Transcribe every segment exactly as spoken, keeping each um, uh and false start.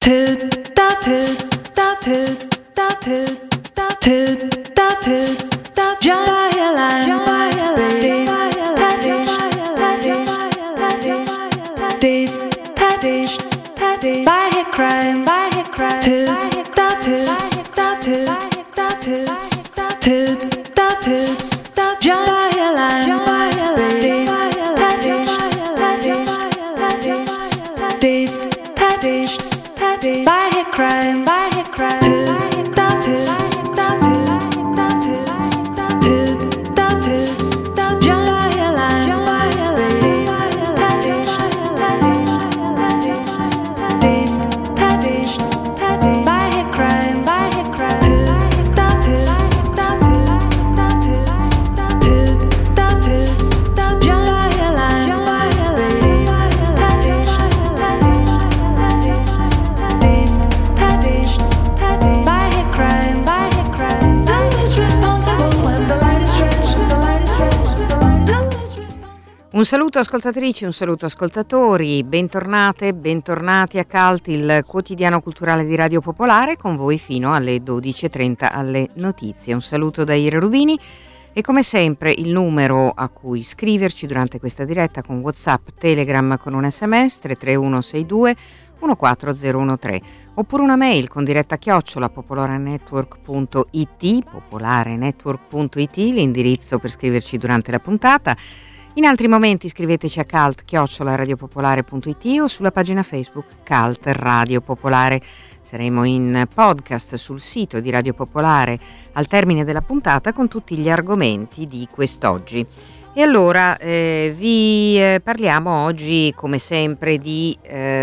Un saluto ascoltatrici, un saluto ascoltatori, bentornate, bentornati a Cult, il quotidiano culturale di Radio Popolare, con voi fino alle dodici e trenta alle notizie. Un saluto da Ira Rubini e come sempre il numero a cui scriverci durante questa diretta con WhatsApp, Telegram con un sms tre tre uno sei due uno quattro zero uno tre oppure una mail con diretta chiocciola popolarenetwork punto it, popolarenetwork punto it, l'indirizzo per scriverci durante la puntata. In altri momenti scriveteci a cult chiocciola radiopopolare punto it o sulla pagina Facebook Cult Radio Popolare. Saremo in podcast sul sito di Radio Popolare al termine della puntata con tutti gli argomenti di quest'oggi. E allora eh, vi eh, parliamo oggi come sempre di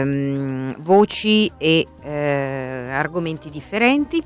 ehm, voci e eh, argomenti differenti.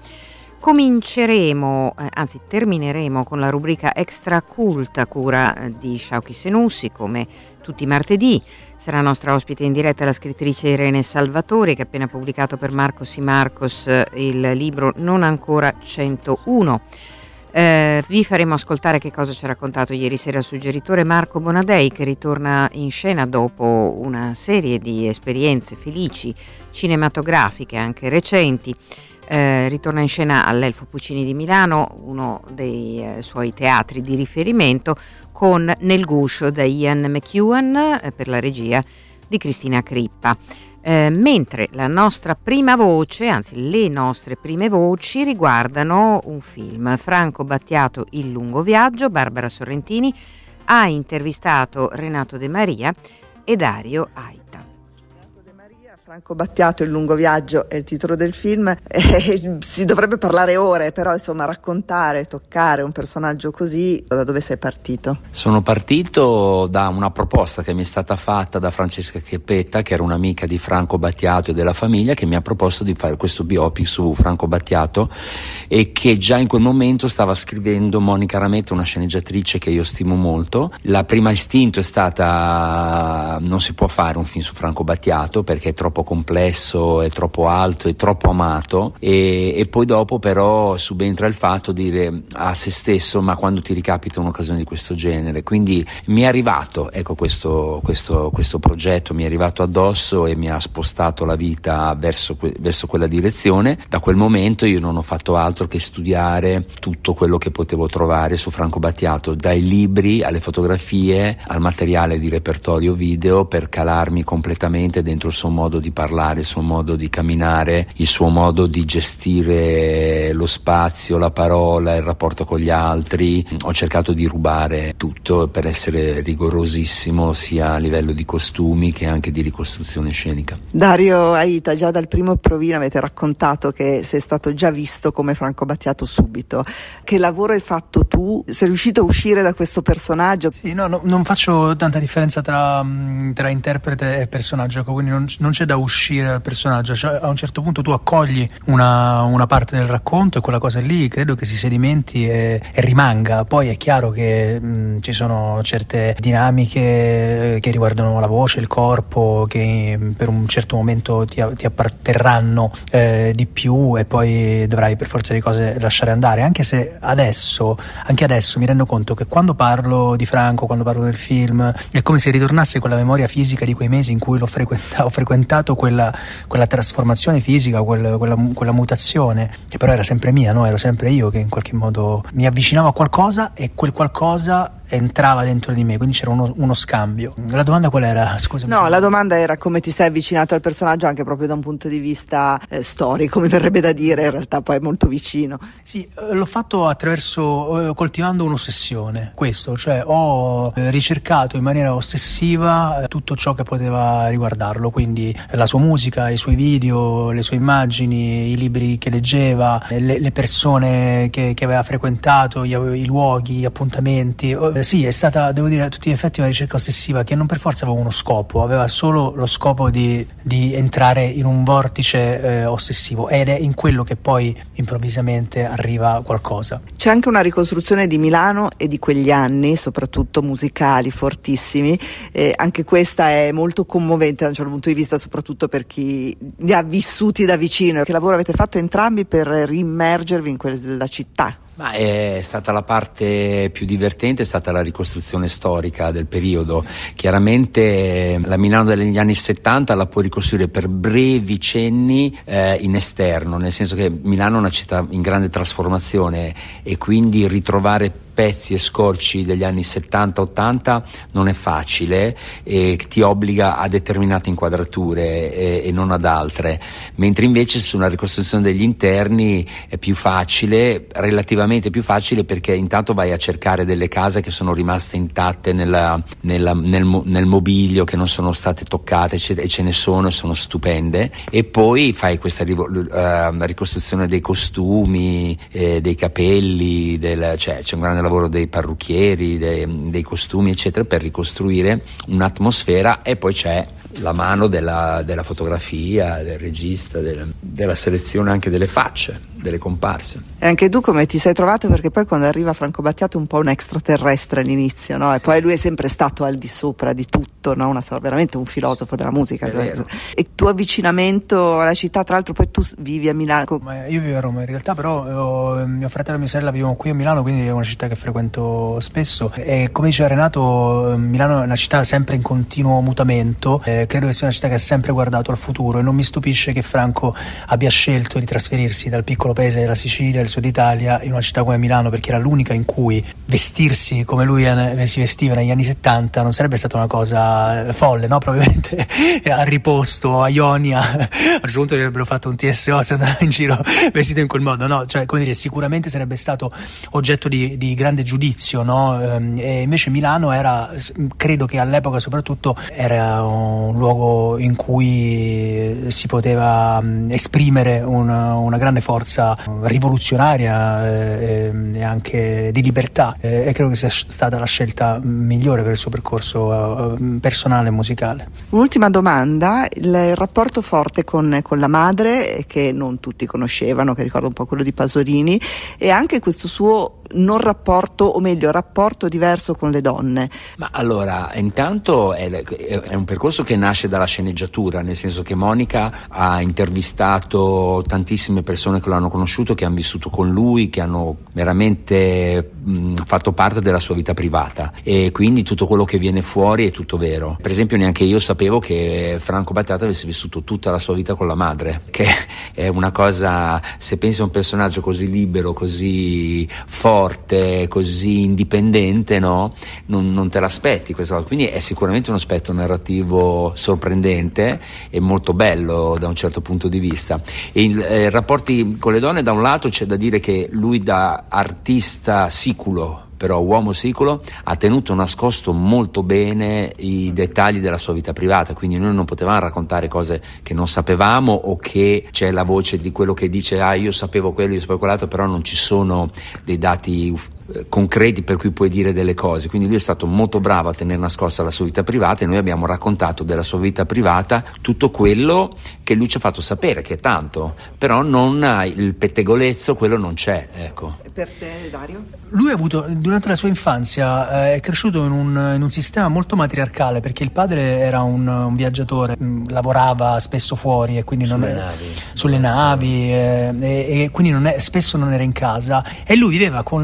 Cominceremo, eh, anzi termineremo con la rubrica Extra Cult a cura eh, di Shauki Senussi, come tutti i martedì. Sarà nostra ospite in diretta la scrittrice Irene Salvatori, che ha appena pubblicato per Marcos y Marcos eh, il libro Non ancora centouno. Eh, vi faremo ascoltare che cosa ci ha raccontato ieri sera il suggeritore Marco Bonadei, che ritorna in scena dopo una serie di esperienze felici cinematografiche, anche recenti. Eh, ritorna in scena all'Elfo Puccini di Milano, uno dei eh, suoi teatri di riferimento, con Nel guscio da Ian McEwan eh, per la regia di Cristina Crippa. Eh, mentre la nostra prima voce, anzi le nostre prime voci, riguardano un film. Franco Battiato, Il lungo viaggio. Barbara Sorrentini ha intervistato Renato De Maria e Dario Aita. Franco Battiato, Il lungo viaggio è il titolo del film. Eh, si dovrebbe parlare ore, però insomma raccontare, toccare un personaggio così. Da dove sei partito? Sono partito da una proposta che mi è stata fatta da Francesca Chiappetta, che era un'amica di Franco Battiato e della famiglia, che mi ha proposto di fare questo biopic su Franco Battiato e che già in quel momento stava scrivendo Monica Rametta, una sceneggiatrice che io stimo molto. La prima istinto è stata: non si può fare un film su Franco Battiato perché è troppo complesso, è troppo alto, è troppo amato, e, e poi dopo però subentra il fatto di dire a se stesso: ma quando ti ricapita un'occasione di questo genere? Quindi mi è arrivato, ecco, questo, questo, questo progetto mi è arrivato addosso e mi ha spostato la vita verso, verso quella direzione. Da quel momento io non ho fatto altro che studiare tutto quello che potevo trovare su Franco Battiato, dai libri alle fotografie al materiale di repertorio video, per calarmi completamente dentro il suo modo di parlare, il suo modo di camminare, il suo modo di gestire lo spazio, la parola, il rapporto con gli altri. Ho cercato di rubare tutto per essere rigorosissimo sia a livello di costumi che anche di ricostruzione scenica. Dario Aita, già dal primo provino avete raccontato che sei stato già visto come Franco Battiato subito. Che lavoro hai fatto tu? Sei riuscito a uscire da questo personaggio? Sì, no, no, non faccio tanta differenza tra, tra interprete e personaggio, quindi non, non c'è da uscire dal personaggio. Cioè, a un certo punto tu accogli una, una parte del racconto e quella cosa lì credo che si sedimenti e, e rimanga. Poi è chiaro che mh, ci sono certe dinamiche che riguardano la voce, il corpo, che per un certo momento ti, ti apparterranno eh, di più, e poi dovrai per forza di cose lasciare andare, anche se adesso anche adesso mi rendo conto che quando parlo di Franco, quando parlo del film, è come se ritornasse quella memoria fisica di quei mesi in cui l'ho frequentato, ho frequentato visto quella, quella trasformazione fisica, quel, quella, quella mutazione, che però era sempre mia, no? Ero sempre io che in qualche modo mi avvicinavo a qualcosa e quel qualcosa entrava dentro di me, quindi c'era uno, uno scambio. La domanda qual era? Scusami. No, la domanda era come ti sei avvicinato al personaggio anche proprio da un punto di vista eh, storico, mi verrebbe da dire, in realtà poi è molto vicino. Sì, eh, l'ho fatto attraverso, eh, coltivando un'ossessione, questo, cioè ho eh, ricercato in maniera ossessiva eh, tutto ciò che poteva riguardarlo, quindi eh, la sua musica, i suoi video, le sue immagini, i libri che leggeva, eh, le, le persone che, che aveva frequentato, gli, i luoghi, gli appuntamenti. Eh, Sì, è stata, devo dire, a tutti gli effetti una ricerca ossessiva che non per forza aveva uno scopo, aveva solo lo scopo di, di entrare in un vortice eh, ossessivo, ed è in quello che poi improvvisamente arriva qualcosa. C'è anche una ricostruzione di Milano e di quegli anni, soprattutto musicali, fortissimi, eh, anche questa è molto commovente da un certo punto di vista, soprattutto per chi li ha vissuti da vicino. Che lavoro avete fatto entrambi per riimmergervi in quella città? Ma è stata la parte più divertente, è stata la ricostruzione storica del periodo. Chiaramente la Milano degli anni settanta la puoi ricostruire per brevi cenni eh, in esterno, nel senso che Milano è una città in grande trasformazione e quindi ritrovare pezzi e scorci degli anni settanta ottanta non è facile e ti obbliga a determinate inquadrature e, e non ad altre, mentre invece sulla ricostruzione degli interni è più facile, relativamente più facile, perché intanto vai a cercare delle case che sono rimaste intatte nella, nella, nel, nel mobilio, che non sono state toccate, e ce ne sono e sono stupende, e poi fai questa uh, ricostruzione dei costumi, eh, dei capelli, del, cioè c'è un grande lavoro dei parrucchieri, dei, dei costumi eccetera, per ricostruire un'atmosfera, e poi c'è la mano della, della fotografia, del regista, del, della selezione anche delle facce, delle comparse. E anche tu come ti sei trovato? Perché poi quando arriva Franco Battiato è un po' un extraterrestre all'inizio, no? E sì. Poi lui è sempre stato al di sopra di tutto, no? Una, veramente un filosofo della musica. E il tuo avvicinamento alla città, tra l'altro poi tu vivi a Milano. Ma io vivo a Roma in realtà, però ho, mio fratello e mia sorella vivono qui a Milano, quindi è una città che frequento spesso, e come diceva Renato, Milano è una città sempre in continuo mutamento, eh, credo che sia una città che ha sempre guardato al futuro, e non mi stupisce che Franco abbia scelto di trasferirsi dal piccolo paese della Sicilia, del sud Italia, in una città come Milano, perché era l'unica in cui vestirsi come lui si vestiva negli anni settanta non sarebbe stata una cosa folle, no? Probabilmente a riposto, a Ionia, a un certo punto gli avrebbero fatto un T S O se andava in giro vestito in quel modo, no? Cioè, come dire, sicuramente sarebbe stato oggetto di, di grande giudizio, no? E invece Milano era, credo che all'epoca soprattutto, era un luogo in cui si poteva esprimere una, una grande forza rivoluzionaria e, e anche di libertà, e credo che sia stata la scelta migliore per il suo percorso personale e musicale. Un'ultima domanda: il rapporto forte con, con la madre, che non tutti conoscevano, che ricorda un po' quello di Pasolini, e anche questo suo non rapporto, o meglio rapporto diverso con le donne. Ma allora, intanto è, è un percorso che nasce dalla sceneggiatura, nel senso che Monica ha intervistato tantissime persone che l'hanno conosciuto, che hanno vissuto con lui, che hanno veramente mh, fatto parte della sua vita privata, e quindi tutto quello che viene fuori è tutto vero. Per esempio neanche io sapevo che Franco Battiato avesse vissuto tutta la sua vita con la madre, che è una cosa, se pensi a un personaggio così libero, così forte, così indipendente, no? Non, non te l'aspetti questa cosa, quindi è sicuramente un aspetto narrativo sorprendente e molto bello da un certo punto di vista. E i eh, rapporti con le donne, da un lato c'è da dire che lui, da artista siculo, però uomo sicuro, ha tenuto nascosto molto bene i dettagli della sua vita privata, quindi noi non potevamo raccontare cose che non sapevamo, o che c'è la voce di quello che dice ah io sapevo quello, io sapevo quell'altro, però non ci sono dei dati uff, concreti per cui puoi dire delle cose. Quindi lui è stato molto bravo a tenere nascosta la sua vita privata, e noi abbiamo raccontato della sua vita privata tutto quello che lui ci ha fatto sapere, che è tanto, però non il pettegolezzo, quello non c'è, ecco. E per te, Dario? Lui ha avuto, durante la sua infanzia, eh, è cresciuto in un, in un sistema molto matriarcale, perché il padre era un, un viaggiatore, mh, lavorava spesso fuori, e quindi sulle non è, navi, sulle navi eh, e, e quindi non è, spesso non era in casa, e lui viveva con la madre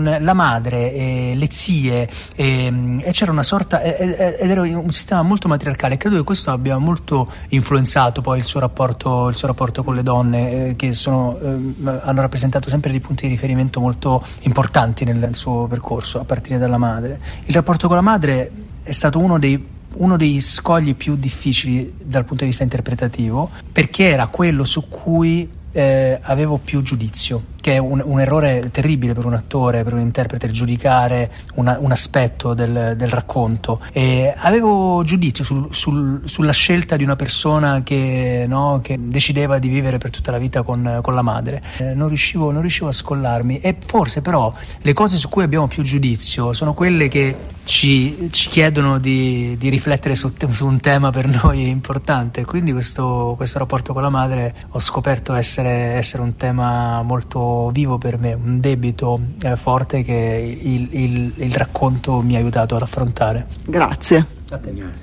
madre, e le zie, e, e c'era una sorta, e, ed era un sistema molto matriarcale. Credo che questo abbia molto influenzato poi il suo rapporto, il suo rapporto con le donne, eh, che sono, eh, hanno rappresentato sempre dei punti di riferimento molto importanti nel, nel suo percorso, a partire dalla madre. Il rapporto con la madre è stato uno dei uno dei scogli più difficili dal punto di vista interpretativo, perché era quello su cui eh, avevo più giudizio, che è un, un errore terribile per un attore, per un interprete, giudicare una, un aspetto del, del racconto. E avevo giudizio sul, sul, sulla scelta di una persona che, no, che decideva di vivere per tutta la vita con, con la madre. Eh, non riuscivo, non riuscivo a scollarmi, e forse però le cose su cui abbiamo più giudizio sono quelle che ci, ci chiedono di, di riflettere su, su un tema per noi importante. Quindi questo, questo rapporto con la madre ho scoperto essere, essere un tema molto vivo per me, un debito eh, forte che il, il, il racconto mi ha aiutato ad affrontare. Grazie. A te. Grazie.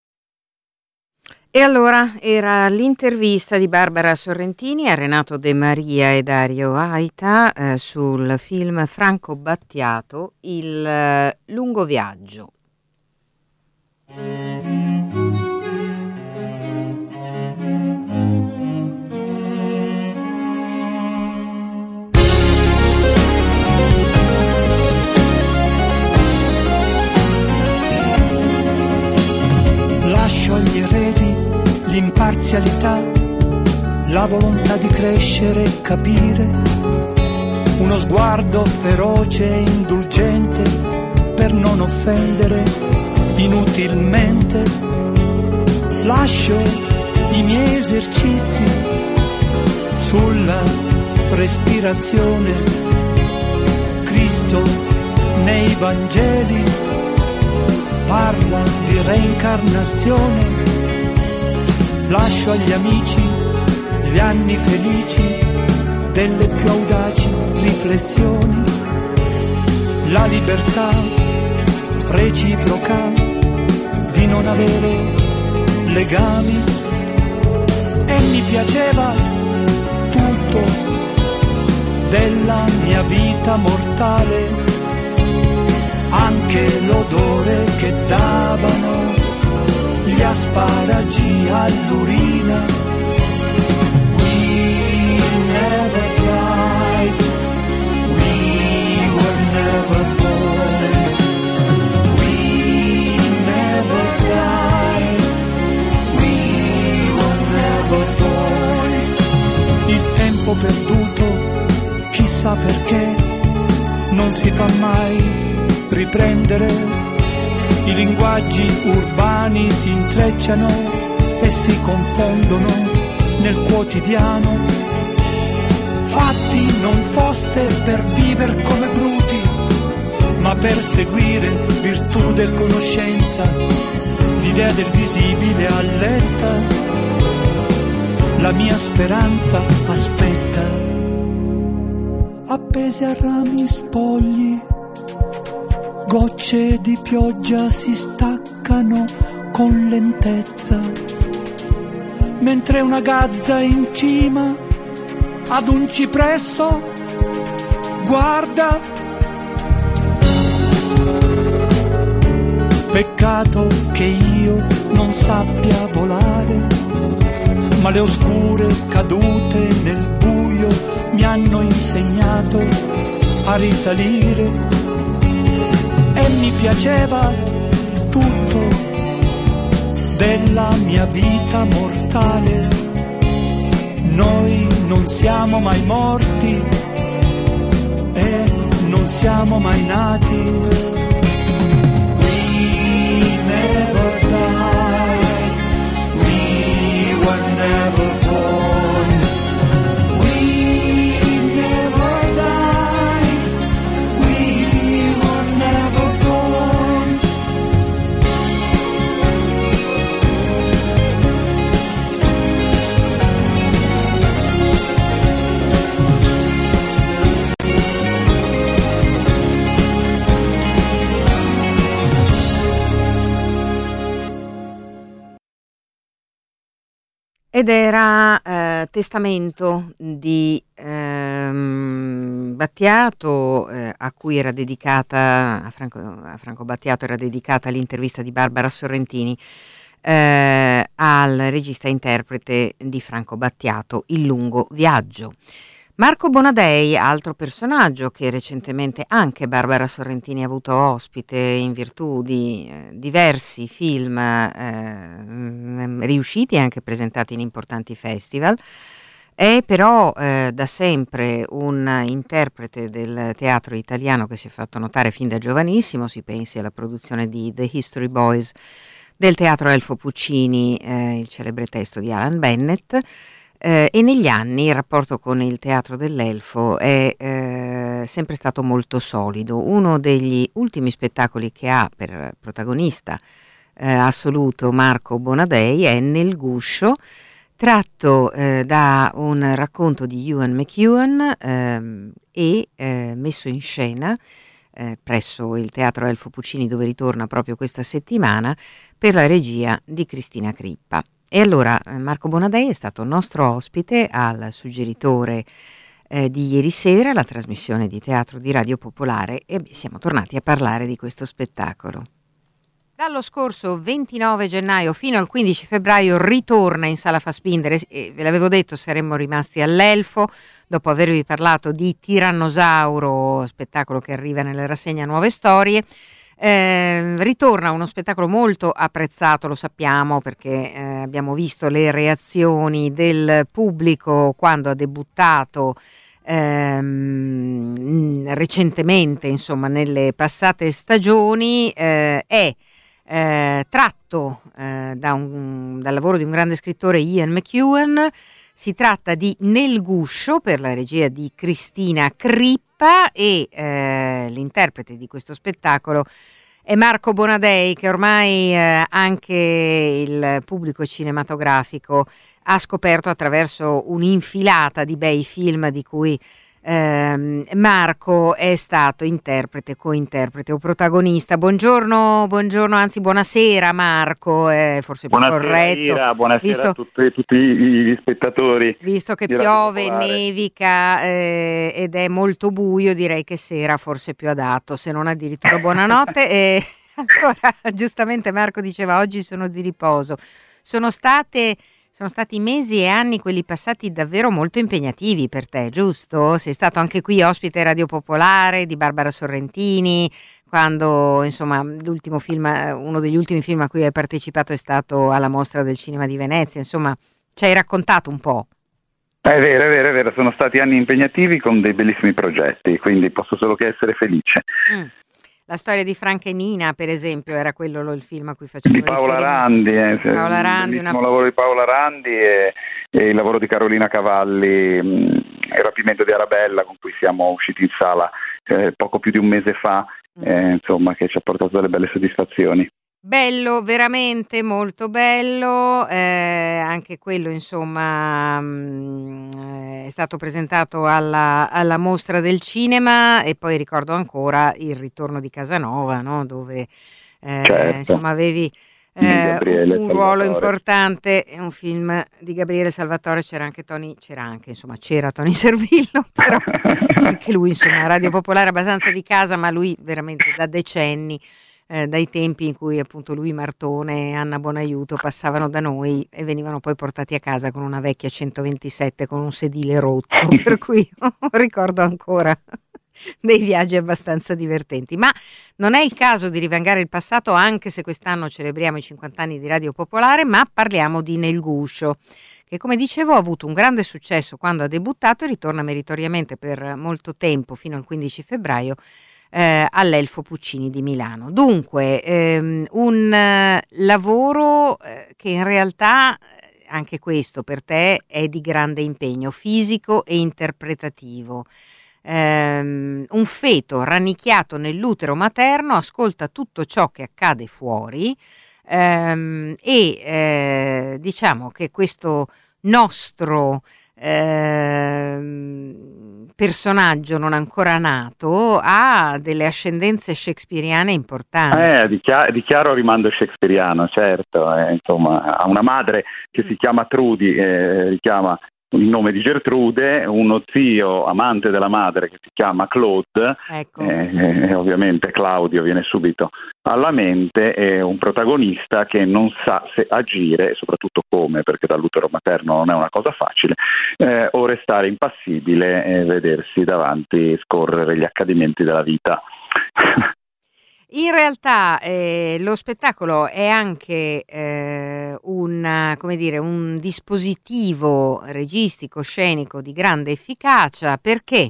E allora era l'intervista di Barbara Sorrentini a Renato De Maria e Dario Aita eh, sul film Franco Battiato, Il eh, lungo viaggio. Lascio agli eredi l'imparzialità, la volontà di crescere e capire, uno sguardo feroce e indulgente per non offendere inutilmente. Lascio i miei esercizi sulla respirazione, Cristo nei Vangeli parla di reincarnazione. Lascio agli amici gli anni felici delle più audaci riflessioni, la libertà reciproca di non avere legami. E mi piaceva tutto della mia vita mortale, anche l'odore che davano gli asparagi all'urina. We never died, we were never born. We never died, we were never born. Il tempo perduto, chissà perché, non si fa mai riprendere. I linguaggi urbani si intrecciano e si confondono nel quotidiano. Fatti non foste per viver come bruti, ma per seguire virtù e conoscenza. L'idea del visibile alletta, la mia speranza aspetta. Appese a rami spogli, gocce di pioggia si staccano con lentezza, mentre una gazza in cima ad un cipresso guarda. Peccato che io non sappia volare, ma le oscure cadute nel buio mi hanno insegnato a risalire. E mi piaceva tutto della mia vita mortale. Noi non siamo mai morti e non siamo mai nati. We never died, we were never born. We never died, we were never born. Ed era eh, Testamento di ehm, Battiato, eh, a cui era dedicata, a Franco, a Franco Battiato era dedicata l'intervista di Barbara Sorrentini, eh, al regista interprete di Franco Battiato, Il lungo viaggio. Marco Bonadei, altro personaggio che recentemente anche Barbara Sorrentini ha avuto ospite in virtù di eh, diversi film eh, riusciti e anche presentati in importanti festival. È però eh, da sempre un interprete del teatro italiano che si è fatto notare fin da giovanissimo. Si pensi alla produzione di The History Boys del Teatro Elfo Puccini, eh, il celebre testo di Alan Bennett. Eh, e negli anni il rapporto con il Teatro dell'Elfo è eh, sempre stato molto solido. Uno degli ultimi spettacoli che ha per protagonista eh, assoluto Marco Bonadei è Nel guscio, tratto eh, da un racconto di Ewan McEwan ehm, e eh, messo in scena eh, presso il Teatro Elfo Puccini, dove ritorna proprio questa settimana, per la regia di Cristina Crippa. E allora Marco Bonadei è stato nostro ospite al Suggeritore eh, di ieri sera, la trasmissione di teatro di Radio Popolare, e siamo tornati a parlare di questo spettacolo. Dallo scorso ventinove gennaio fino al quindici febbraio ritorna in Sala Fassbinder, e ve l'avevo detto, saremmo rimasti all'Elfo dopo avervi parlato di Tirannosauro, spettacolo che arriva nella rassegna Nuove Storie. Eh, ritorna uno spettacolo molto apprezzato, lo sappiamo, perché eh, abbiamo visto le reazioni del pubblico quando ha debuttato ehm, recentemente, insomma nelle passate stagioni. eh, è eh, tratto eh, da un, dal lavoro di un grande scrittore, Ian McEwan. Si tratta di Nel guscio, per la regia di Cristina Crippa, e eh, l'interprete di questo spettacolo è Marco Bonadei, che ormai eh, anche il pubblico cinematografico ha scoperto attraverso un'infilata di bei film di cui ehm, Marco è stato interprete, cointerprete o protagonista. Buongiorno, buongiorno, anzi buonasera Marco, è forse più buonasera, corretto. Ira, buonasera visto, a tutti, tutti gli spettatori. Visto che piove, nevica eh, ed è molto buio, direi che sera forse è più adatto, se non addirittura buonanotte. E allora, giustamente Marco diceva, oggi sono di riposo. Sono state... Sono stati mesi e anni, quelli passati, davvero molto impegnativi per te, giusto? Sei stato anche qui ospite Radio Popolare di Barbara Sorrentini, quando, insomma, l'ultimo film, uno degli ultimi film a cui hai partecipato è stato alla Mostra del Cinema di Venezia. Insomma, ci hai raccontato un po'. È vero, è vero, è vero, sono stati anni impegnativi con dei bellissimi progetti, quindi posso solo che essere felice. Mm. La storia di Franca e Nina, per esempio, era quello lo, il film a cui facevo di Paola Randi, eh, Paola Randi, il una... lavoro di Paola Randi e, e il lavoro di Carolina Cavalli, mh, Il rapimento di Arabella, con cui siamo usciti in sala eh, poco più di un mese fa, eh, insomma, che ci ha portato delle belle soddisfazioni. Bello, veramente molto bello, eh, anche quello insomma mh, è stato presentato alla, alla Mostra del Cinema, e poi ricordo ancora Il ritorno di Casanova, no? Dove eh, certo. insomma avevi eh, un, un ruolo importante, è un film di Gabriele Salvatore, c'era anche Tony, c'era anche insomma c'era Tony Servillo, però anche lui insomma Radio Popolare abbastanza di casa, ma lui veramente da decenni. Eh, dai tempi in cui appunto lui, Martone e Anna Bonaiuto passavano da noi e venivano poi portati a casa con una vecchia centoventisette con un sedile rotto, per cui ricordo ancora dei viaggi abbastanza divertenti. Ma non è il caso di rivangare il passato, anche se quest'anno celebriamo i cinquanta anni di Radio Popolare, ma parliamo di Nel guscio, che come dicevo ha avuto un grande successo quando ha debuttato e ritorna meritoriamente per molto tempo, fino al quindici febbraio, Eh, all'Elfo Puccini di Milano. Dunque, ehm, un eh, lavoro eh, che in realtà, anche questo per te, è di grande impegno fisico e interpretativo. Ehm, un feto rannicchiato nell'utero materno ascolta tutto ciò che accade fuori ehm, e eh, diciamo che questo nostro Eh, personaggio non ancora nato ha delle ascendenze shakespeariane importanti. Eh, di, chiaro, di chiaro rimando shakespeariano, certo, eh, insomma, ha una madre che si chiama Trudy, eh, richiama il nome di Gertrude, uno zio amante della madre che si chiama Claude, ecco. eh, eh, ovviamente Claudio viene subito alla mente, è un protagonista che non sa se agire e soprattutto come, perché dall'utero materno non è una cosa facile, eh, o restare impassibile e vedersi davanti scorrere gli accadimenti della vita. In realtà eh, lo spettacolo è anche eh, un, come dire, un dispositivo registico, scenico di grande efficacia, perché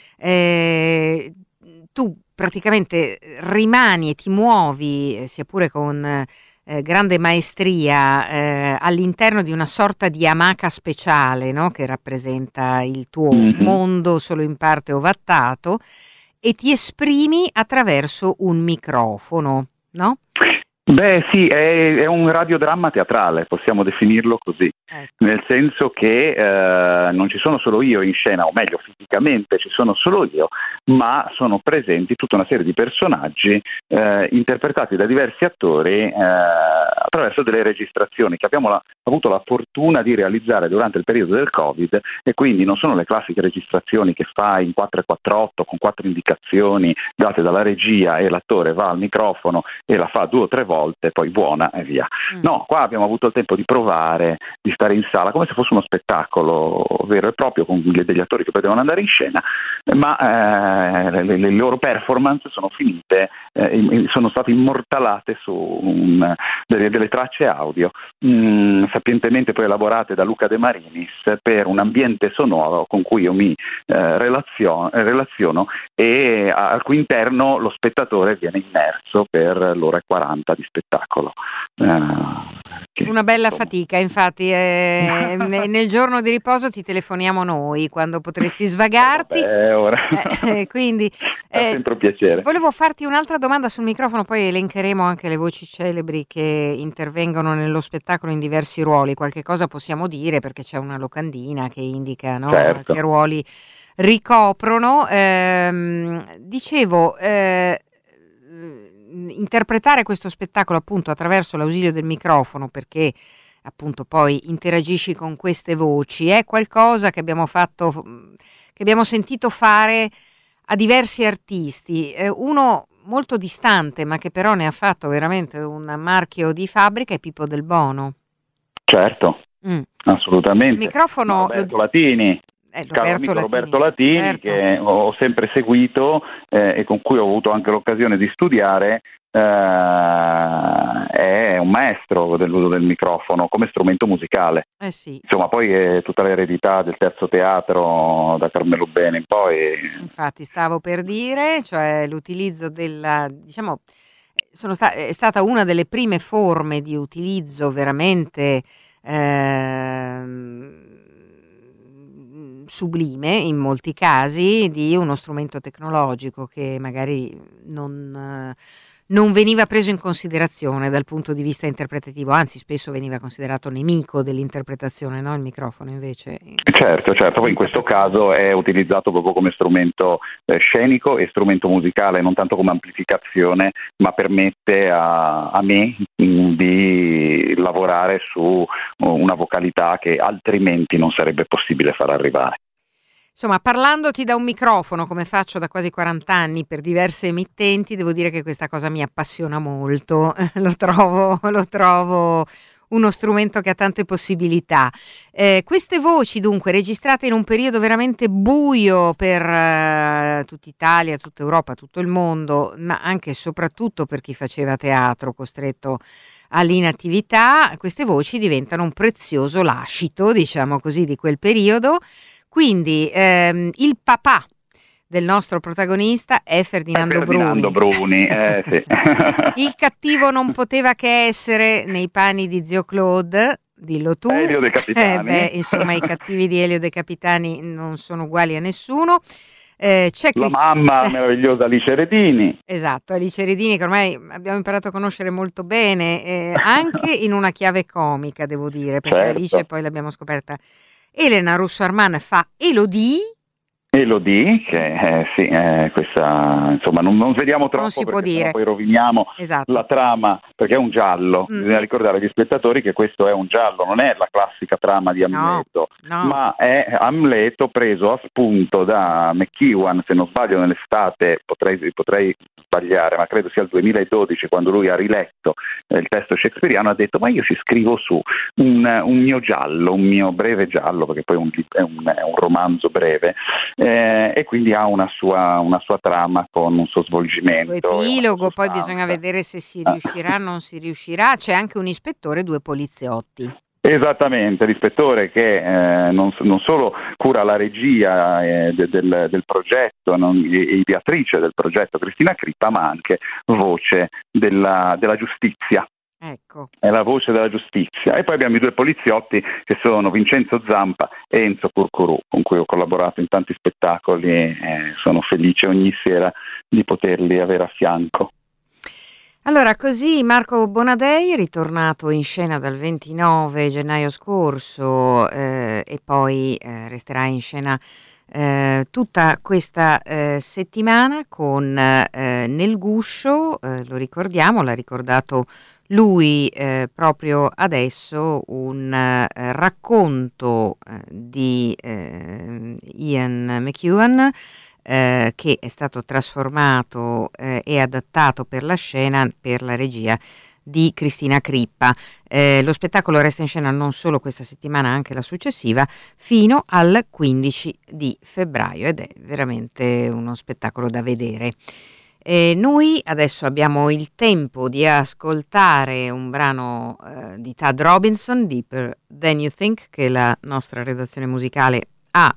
eh, tu praticamente rimani e ti muovi, sia pure con eh, grande maestria, eh, all'interno di una sorta di amaca speciale, no? Che rappresenta il tuo Mm-hmm. mondo solo in parte ovattato, e ti esprimi attraverso un microfono, no? Beh sì, è, è un radiodramma teatrale, possiamo definirlo così, Ecco. nel senso che eh, non ci sono solo io in scena, o meglio fisicamente ci sono solo io, ma sono presenti tutta una serie di personaggi eh, interpretati da diversi attori eh, attraverso delle registrazioni che abbiamo la, avuto la fortuna di realizzare durante il periodo del Covid, e quindi non sono le classiche registrazioni che fa in quattro e quattro otto con quattro indicazioni date dalla regia e l'attore va al microfono e la fa due o tre volte, poi buona e via. Mm. No, qua abbiamo avuto il tempo di provare, di stare in sala come se fosse uno spettacolo vero e proprio con degli attori che potevano andare in scena, ma eh, le, le loro performance sono finite, eh, sono state immortalate su un, delle, delle tracce audio mh, sapientemente poi elaborate da Luca De Marinis per un ambiente sonoro con cui io mi eh, relaziono, relaziono e al cui interno lo spettatore viene immerso per l'ora e quaranta di spettacolo. Uh, che, Una bella insomma... fatica, infatti eh, nel giorno di riposo ti telefoniamo noi quando potresti svagarti. Vabbè, ora. Eh, quindi Fa eh, sempre un piacere. Volevo farti un'altra domanda sul microfono, poi elencheremo anche le voci celebri che intervengono nello spettacolo in diversi ruoli. Qualche cosa possiamo dire perché c'è una locandina che indica, no, certo. che ruoli ricoprono. Ehm, dicevo, eh, interpretare questo spettacolo appunto attraverso l'ausilio del microfono, perché appunto poi interagisci con queste voci, è qualcosa che abbiamo fatto, che abbiamo sentito fare a diversi artisti, eh, uno molto distante ma che però ne ha fatto veramente un marchio di fabbrica, è Pippo Del Bono. Certo, mm. assolutamente. Il microfono Roberto lo... Roberto Latini. Eh, Caro amico Roberto Latini, certo. che ho sempre seguito eh, e con cui ho avuto anche l'occasione di studiare, eh, è un maestro dell'uso del microfono come strumento musicale. Eh sì. Insomma, poi è tutta l'eredità del terzo teatro da Carmelo Bene in poi. Infatti stavo per dire, cioè l'utilizzo della, diciamo, sono sta- è stata una delle prime forme di utilizzo veramente ehm, sublime in molti casi di uno strumento tecnologico che magari non, non veniva preso in considerazione dal punto di vista interpretativo, anzi spesso veniva considerato nemico dell'interpretazione, no? Il microfono invece. Certo, certo, poi in questo caso è utilizzato proprio come strumento eh, scenico e strumento musicale, non tanto come amplificazione, ma permette a, a me mh, di lavorare su una vocalità che altrimenti non sarebbe possibile far arrivare. Insomma, parlandoti da un microfono, come faccio da quasi quaranta anni per diverse emittenti, devo dire che questa cosa mi appassiona molto, lo trovo, lo trovo uno strumento che ha tante possibilità. Eh, queste voci dunque registrate in un periodo veramente buio per uh, tutta Italia, tutta Europa, tutto il mondo, ma anche e soprattutto per chi faceva teatro costretto all'inattività, queste voci diventano un prezioso lascito, diciamo così, di quel periodo. Quindi ehm, il papà del nostro protagonista è Ferdinando, è Ferdinando Bruni. Bruni. Eh, sì. Il cattivo non poteva che essere nei panni di zio Claude, dillo tu. Elio De Capitani. Eh, beh, insomma, i cattivi di Elio De Capitani non sono uguali a nessuno. Eh, c'è La Crist- mamma meravigliosa Alice Redini. Esatto, Alice Redini, che ormai abbiamo imparato a conoscere molto bene, eh, anche in una chiave comica, devo dire, perché certo. Alice poi l'abbiamo scoperta. Elena Russo Arman fa Elodie. Elodie, che eh, sì, eh, questa insomma non, non sveliamo troppo, non si può dire, poi roviniamo esatto. la trama, perché è un giallo. Mm. Bisogna ricordare agli spettatori che questo è un giallo, non è la classica trama di Amleto, no, no. ma è Amleto preso a spunto da McEwan, se non sbaglio nell'estate, potrei, potrei sbagliare, ma credo sia il duemiladodici, quando lui ha riletto eh, il testo shakespeariano, ha detto: ma io ci scrivo su un, un mio giallo, un mio breve giallo, perché poi un, è, un, è un romanzo breve, eh, e quindi ha una sua, una sua trama con un suo svolgimento. Il suo epilogo, poi bisogna vedere se si riuscirà o non si riuscirà. C'è anche un ispettore e due poliziotti. Esattamente, l'ispettore che eh, non, non solo cura la regia eh, de, del, del progetto non, e ideatrice del progetto Cristina Crippa, ma anche voce della, della giustizia. Ecco. È la voce della giustizia. E poi abbiamo i due poliziotti che sono Vincenzo Zampa e Enzo Curcurù, con cui ho collaborato in tanti spettacoli e eh, sono felice ogni sera di poterli avere a fianco. Allora, così Marco Bonadei, ritornato in scena dal ventinove gennaio scorso eh, e poi eh, resterà in scena eh, tutta questa eh, settimana con eh, Nel Guscio, eh, lo ricordiamo, l'ha ricordato lui eh, proprio adesso, un eh, racconto eh, di eh, Ian McEwan, Eh, che è stato trasformato eh, e adattato per la scena per la regia di Cristina Crippa. Eh, lo spettacolo resta in scena non solo questa settimana, anche la successiva, fino al quindici di febbraio, ed è veramente uno spettacolo da vedere. E noi adesso abbiamo il tempo di ascoltare un brano eh, di Tad Robinson, Deeper Than You Think, che la nostra redazione musicale ha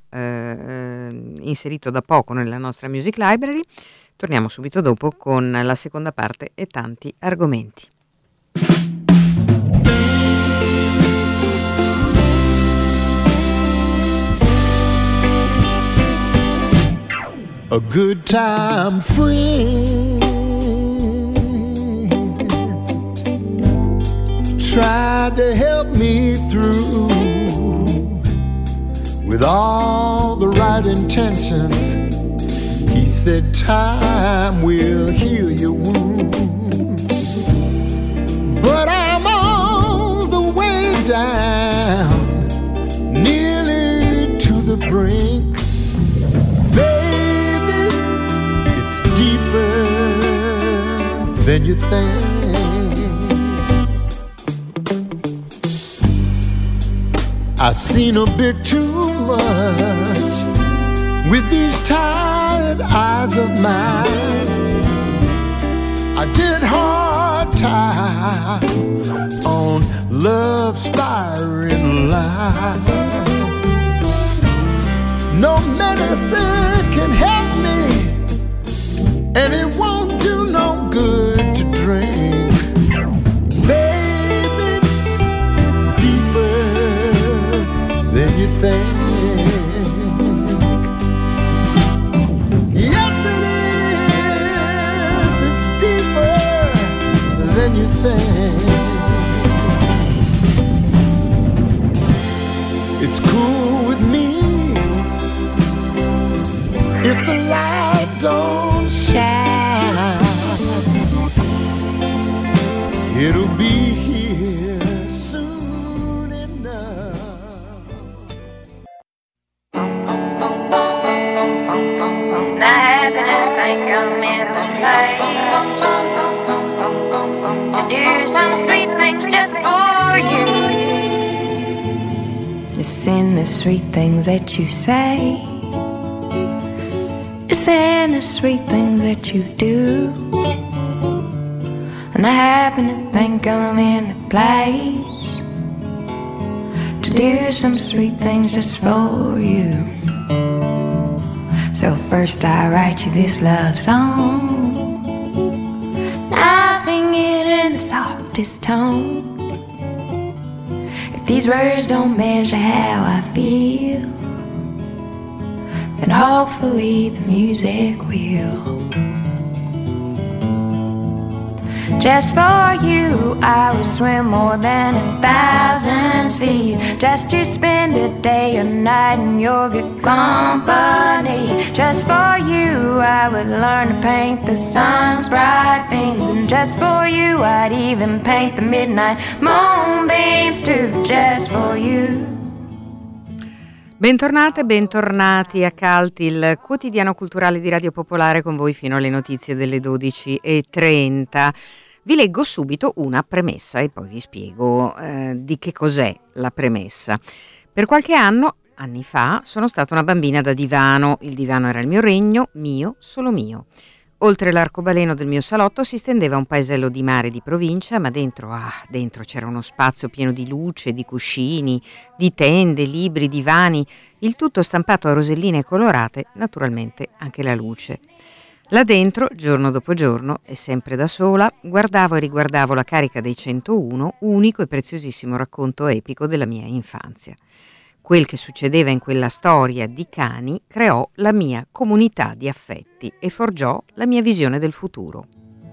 eh, inserito da poco nella nostra Music Library. Torniamo subito dopo con la seconda parte e tanti argomenti. A good time friend tried to help me through with all the right intentions. He said time will heal your wounds, but I'm on the way down, nearly to the brink. Baby, it's deeper than you think. I've seen a bit too much with these tired eyes of mine. I did hard time on love's firing line. No medicine can help me, and it won't do no good to drink. Baby, it's deeper than you think. Yes, it is. It's deeper than you think. It's cool with me if the light don't shine. It'll be here soon enough. I happen to think I'm in the place to do some sweet things just for you. Listen to sweet things that you say. Listen to sweet things that you do. And I happen to think I'm in the place to do some sweet things just for you. So first I write you this love song. I sing it in the softest tone. If these words don't measure how I feel, then hopefully the music will. Just for you, I would swim more than a thousand seas, just to spend a day or night in your good company. Just for you, I would learn to paint the sun's bright beams, and just for you, I'd even paint the midnight moonbeams too. Just for you. Bentornate, bentornati a Cult, il quotidiano culturale di Radio Popolare, con voi fino alle notizie delle dodici e trenta. Vi leggo subito una premessa e poi vi spiego eh, di che cos'è la premessa. Per qualche anno, anni fa, sono stata una bambina da divano. Il divano era il mio regno, mio, solo mio. Oltre l'arcobaleno del mio salotto si stendeva un paesello di mare di provincia, ma dentro, ah, dentro c'era uno spazio pieno di luce, di cuscini, di tende, libri, divani, il tutto stampato a roselline colorate, naturalmente anche la luce. Là dentro, giorno dopo giorno, e sempre da sola, guardavo e riguardavo La carica dei centouno, unico e preziosissimo racconto epico della mia infanzia. Quel che succedeva in quella storia di cani creò la mia comunità di affetti e forgiò la mia visione del futuro.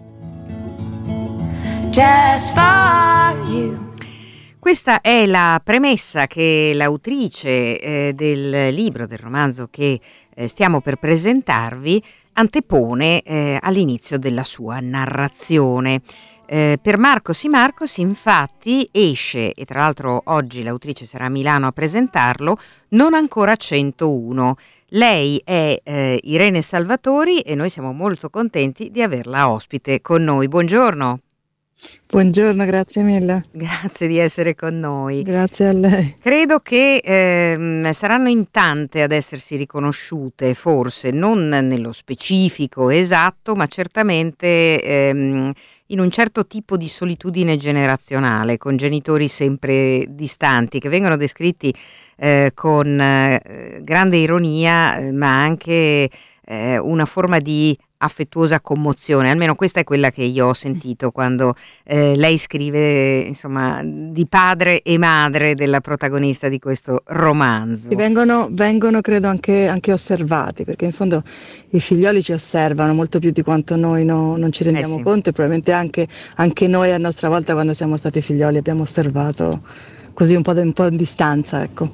Just for you. Questa è la premessa che l'autrice eh, del libro, del romanzo che eh, stiamo per presentarvi, antepone eh, all'inizio della sua narrazione. Eh, per Marcos y Marcos infatti esce, e tra l'altro oggi l'autrice sarà a Milano a presentarlo, Non ancora centouno. Lei è eh, Irene Salvatori e noi siamo molto contenti di averla ospite con noi. Buongiorno. Buongiorno, grazie mille. Grazie di essere con noi. Grazie a lei. Credo che ehm, saranno in tante ad essersi riconosciute, forse non nello specifico esatto, ma certamente ehm, in un certo tipo di solitudine generazionale, con genitori sempre distanti, che vengono descritti eh, con eh, grande ironia, eh, ma anche eh, una forma di affettuosa commozione, almeno questa è quella che io ho sentito quando eh, lei scrive, insomma, di padre e madre della protagonista di questo romanzo. Vengono, vengono credo anche, anche osservati, perché in fondo i figlioli ci osservano molto più di quanto noi no, non ci rendiamo eh sì. conto, e probabilmente anche, anche noi a nostra volta quando siamo stati figlioli abbiamo osservato così un po' di, un po' di distanza, ecco.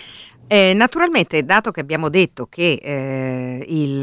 Eh, naturalmente, dato che abbiamo detto che eh, il,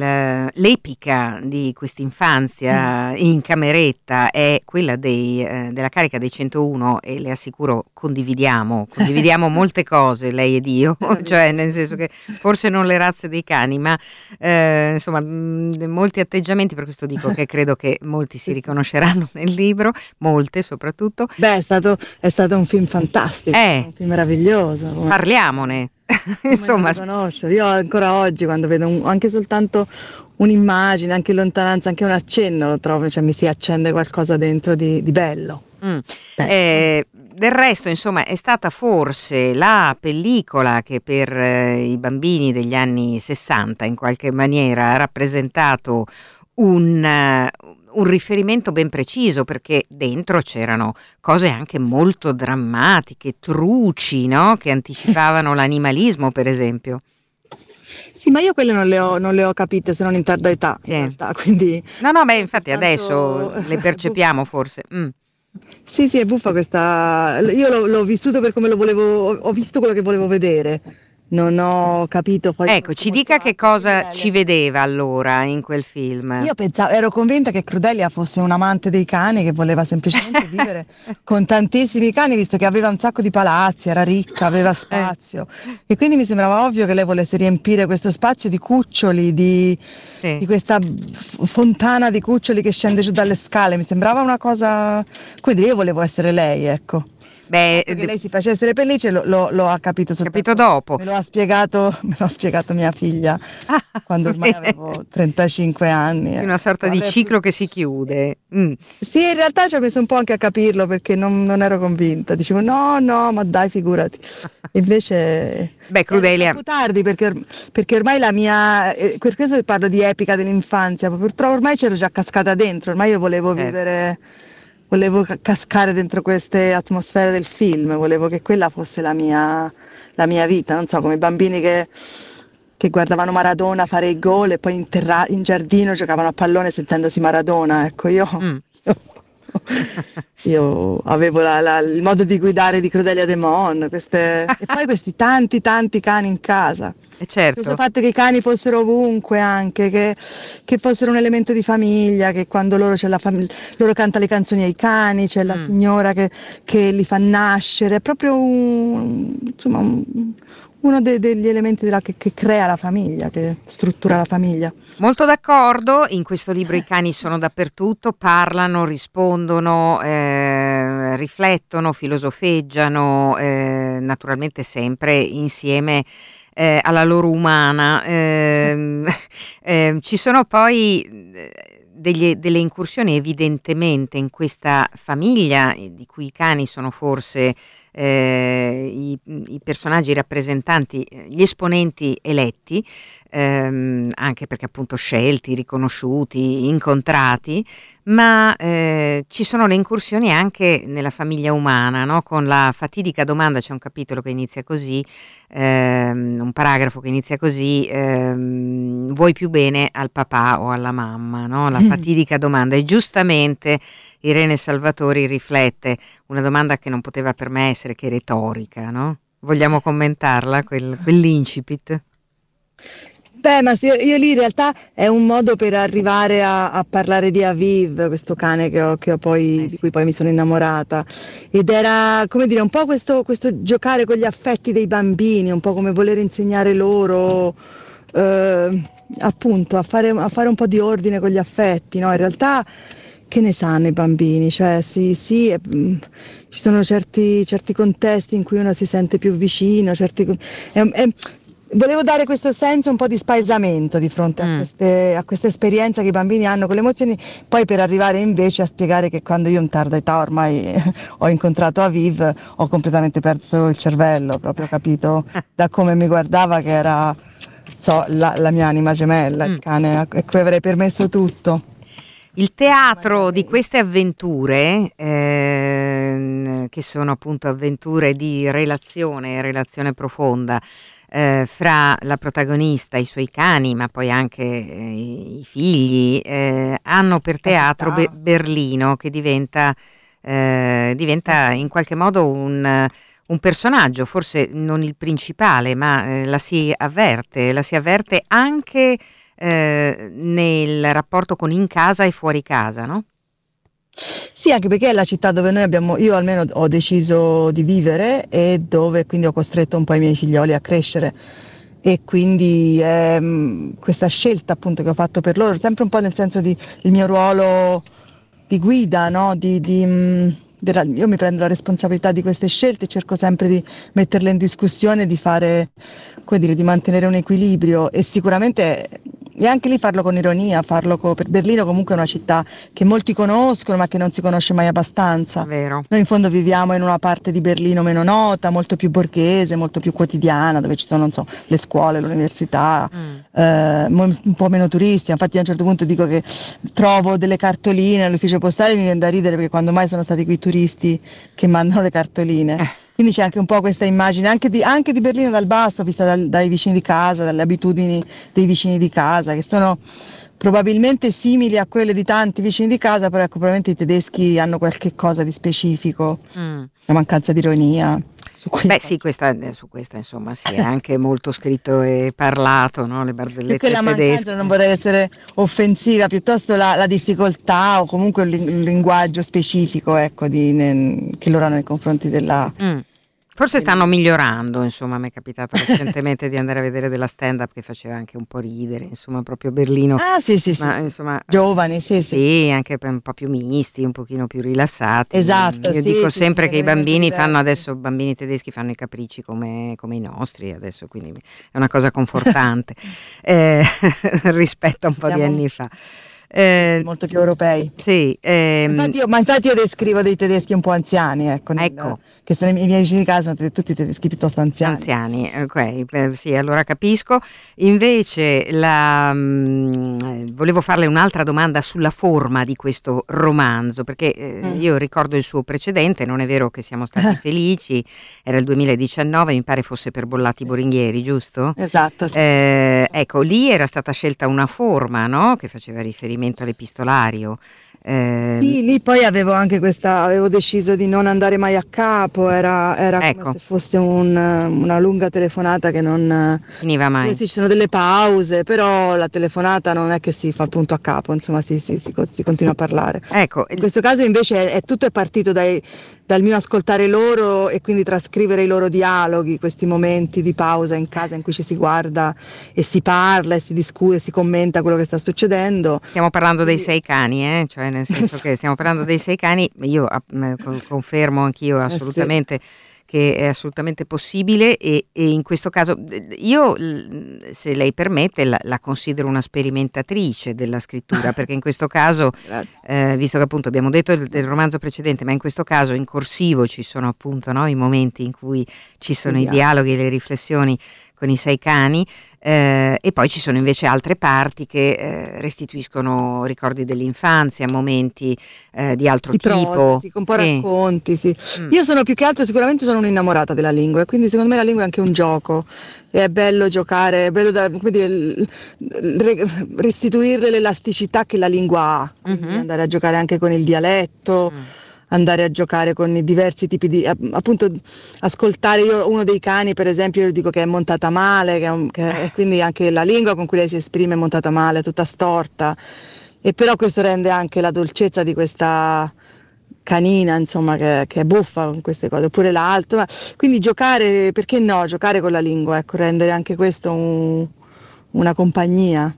l'epica di quest'infanzia mm. in cameretta è quella dei, eh, della carica dei centouno, e le assicuro condividiamo, condividiamo molte cose, lei ed io, cioè nel senso che forse non le razze dei cani, ma eh, insomma mh, molti atteggiamenti, per questo dico che credo che molti si riconosceranno nel libro, molte soprattutto. Beh, è stato, è stato un film fantastico, eh, un film meraviglioso. Parliamone. Insomma, conosco. Io ancora oggi quando vedo un, anche soltanto un'immagine, anche in lontananza, anche un accenno, lo trovo, cioè mi si accende qualcosa dentro di, di bello. Mm. Eh, del resto, insomma, è stata forse la pellicola che per eh, i bambini degli anni sessanta in qualche maniera ha rappresentato un, uh, un riferimento ben preciso, perché dentro c'erano cose anche molto drammatiche, truci, no? Che anticipavano l'animalismo, per esempio. Sì, ma io quelle non le ho, non le ho capite, se non in tarda età, sì. in realtà, quindi... No, no, beh, infatti tanto... adesso le percepiamo forse. Mm. Sì, sì, è buffa questa... Io l'ho, l'ho vissuto per come lo volevo, ho visto quello che volevo vedere. Non ho capito poi. Ecco, ci dica che cosa ci vedeva allora in quel film. Io pensavo, ero convinta che Crudelia fosse un amante dei cani che voleva semplicemente vivere con tantissimi cani, visto che aveva un sacco di palazzi, era ricca, aveva spazio. Eh. E quindi mi sembrava ovvio che lei volesse riempire questo spazio di cuccioli, di, sì. di questa fontana di cuccioli che scende giù dalle scale. Mi sembrava una cosa. Quindi io volevo essere lei, ecco. Beh, che lei si facesse le pellicce lo, lo, lo ha capito soltanto capito dopo. Me lo ha spiegato, me lo ha spiegato mia figlia ah, quando ormai avevo trentacinque anni. Una sorta di ciclo che si chiude. Mm. Sì, in realtà ci ho messo un po' anche a capirlo, perché non, non ero convinta. Dicevo no, no, ma dai, figurati. Invece Beh, Crudelia. È troppo tardi, perché, perché ormai la mia, eh, per questo parlo di epica dell'infanzia, purtroppo ormai c'ero già cascata dentro, ormai io volevo eh. vivere... Volevo cascare dentro queste atmosfere del film, volevo che quella fosse la mia, la mia vita, non so, come i bambini che, che guardavano Maradona fare i gol e poi in, terra, in giardino giocavano a pallone sentendosi Maradona, ecco io, mm. io Io avevo la- la- il modo di guidare di Crudelia De Mon, queste... e poi questi tanti tanti cani in casa. E Questo certo. fatto che i cani fossero ovunque anche, che, che fossero un elemento di famiglia, che quando loro c'è la famiglia, loro canta le canzoni ai cani, c'è la Mm. signora che, che li fa nascere, è proprio un- insomma, un- uno de- degli elementi della- che, che crea la famiglia, che struttura la famiglia. Molto d'accordo, in questo libro i cani sono dappertutto, parlano, rispondono, eh, riflettono, filosofeggiano, eh, naturalmente sempre insieme eh, alla loro umana. Ehm, eh, ci sono poi eh, degli- delle incursioni evidentemente in questa famiglia, eh, di cui i cani sono forse eh, i, i personaggi rappresentanti, eh, gli esponenti eletti, ehm, anche perché appunto scelti, riconosciuti, incontrati, ma eh, ci sono le incursioni anche nella famiglia umana, no? Con la fatidica domanda, c'è un capitolo che inizia così, ehm, un paragrafo che inizia così, ehm, vuoi più bene al papà o alla mamma, no? La fatidica domanda, e giustamente Irene Salvatori riflette una domanda che non poteva per me essere che retorica, no? Vogliamo commentarla, quel, quell'incipit? Beh, ma sì, io lì in realtà è un modo per arrivare a, a parlare di Aviv, questo cane che ho, che ho poi, Eh di sì. cui poi mi sono innamorata. Ed era, come dire, un po' questo, questo giocare con gli affetti dei bambini, un po' come voler insegnare loro, eh, appunto, a fare, a fare un po' di ordine con gli affetti, no? In realtà, che ne sanno i bambini? Cioè, sì, sì, è- mm, ci sono certi, certi contesti in cui uno si sente più vicino, certi, co- è- è- volevo dare questo senso un po' di spaesamento di fronte a Mm. queste, a questa esperienza che i bambini hanno con le emozioni, poi per arrivare invece a spiegare che quando io in tarda età ormai ho incontrato Aviv, ho completamente perso il cervello, proprio capito da come mi guardava che era, so, la, la mia anima gemella, Mm. il cane a a cui avrei permesso tutto. Il teatro di queste avventure, ehm, che sono appunto avventure di relazione, relazione profonda, eh, fra la protagonista e i suoi cani, ma poi anche eh, i figli, eh, hanno per teatro Be- Berlino, che diventa, eh, diventa in qualche modo un, un personaggio, forse non il principale, ma eh, la si avverte, la si avverte anche eh, nel rapporto con in casa e fuori casa, no? Sì, anche perché è la città dove noi abbiamo, io almeno ho deciso di vivere e dove quindi ho costretto un po' i miei figlioli a crescere. E quindi ehm, questa scelta appunto che ho fatto per loro, sempre un po' nel senso di il mio ruolo di guida, no? Di, di, mh, della- io mi prendo la responsabilità di queste scelte, cerco sempre di metterle in discussione, di fare, come dire, di mantenere un equilibrio e sicuramente e anche lì farlo con ironia, farlo co- per Berlino comunque è una città che molti conoscono ma che non si conosce mai abbastanza. Vero. Noi in fondo viviamo in una parte di Berlino meno nota, molto più borghese, molto più quotidiana, dove ci sono, non so, le scuole, l'università, Mm. eh, mo- un po' meno turisti. Infatti a un certo punto dico che trovo delle cartoline all'ufficio postale e mi viene da ridere perché quando mai sono stati qui turisti che mandano le cartoline. Eh. Quindi c'è anche un po' questa immagine anche di, anche di Berlino dal basso, vista dal- dai vicini di casa, dalle abitudini dei vicini di casa, che sono probabilmente simili a quelle di tanti vicini di casa, però ecco, probabilmente i tedeschi hanno qualche cosa di specifico, Mm. una mancanza di ironia. Su cui Beh sì, questa, eh, su questa insomma si è anche molto scritto e parlato, no? Le più barzellette che la mancanza, tedesche. non vorrei essere offensiva, piuttosto la, la difficoltà o comunque il, lin- il linguaggio specifico, ecco, di, ne- che loro hanno nei confronti della... Mm. Forse stanno migliorando, insomma, mi è capitato recentemente di andare a vedere della stand-up che faceva anche un po' ridere, insomma, proprio Berlino, Ah sì sì sì, ma sì. insomma, Giovani, sì sì. sì, anche per un po' più misti, un pochino più rilassati. Esatto, Io sì, dico sì, sempre sì, che i sono bambini elementi fanno diversi. adesso, i bambini tedeschi fanno i capricci come, come i nostri adesso, quindi è una cosa confortante eh, rispetto a un po' di Siamo anni fa. Eh, molto più europei. sì, ehm, Infatti io, ma infatti io descrivo dei tedeschi un po' anziani, ecco, nel- Ecco. che sono i miei, i miei vicini di casa, sono tutti tedeschi piuttosto anziani. anziani, ok, eh, sì, allora capisco. Invece la, mm, eh, volevo farle un'altra domanda sulla forma di questo romanzo, perché eh, Mm. io ricordo il suo precedente, non è vero che siamo stati felici, era il duemiladiciannove, mi pare fosse per Bollati Boringhieri, giusto? Esatto, sì. Eh, Eh, ecco, lì era stata scelta una forma, no? Che faceva riferimento all'epistolario. Eh, Sì, lì poi avevo anche questa, avevo deciso di non andare mai a capo, era, era Ecco. come se fosse un, una lunga telefonata che non... finiva mai. Sì, ci sono delle pause, però la telefonata non è che si fa punto a capo, insomma si, si, si, si continua a parlare. Ecco, In questo caso invece è, è tutto è partito dai, dal mio ascoltare loro e quindi trascrivere i loro dialoghi, questi momenti di pausa in casa in cui ci si guarda e si parla e si discute, si commenta quello che sta succedendo. stiamo parlando dei Quindi- sei cani, eh? Cioè nel senso che stiamo parlando dei sei cani, io ah, m- co- confermo anch'io Eh sì. assolutamente che è assolutamente possibile e, e in questo caso d- io, l- se lei permette, la, la considero una sperimentatrice della scrittura, perché in questo caso, Grazie. eh, visto che appunto abbiamo detto del, del romanzo precedente, ma in questo caso in corsivo ci sono appunto, no, i momenti in cui ci sono i Vediamo. dialoghi e le riflessioni con i sei cani, eh, e poi ci sono invece altre parti che eh, restituiscono ricordi dell'infanzia, momenti eh, di altro Di tipo. protesi, un po' Sì. racconti, sì. Mm. Io sono più che altro, sicuramente sono un'innamorata della lingua e quindi secondo me la lingua è anche un gioco e è bello giocare, è bello da, come dire, l- re- restituire l'elasticità che la lingua ha, quindi Mhm. andare a giocare anche con il dialetto, Mm. andare a giocare con i diversi tipi di, app- appunto, ascoltare io uno dei cani per esempio, io dico che è montata male, che è un- che- e quindi anche la lingua con cui lei si esprime è montata male, tutta storta, e però questo rende anche la dolcezza di questa canina, insomma, che, che è buffa con queste cose, oppure l'altro, ma- quindi giocare, perché no, giocare con la lingua, ecco, rendere anche questo un- una compagnia.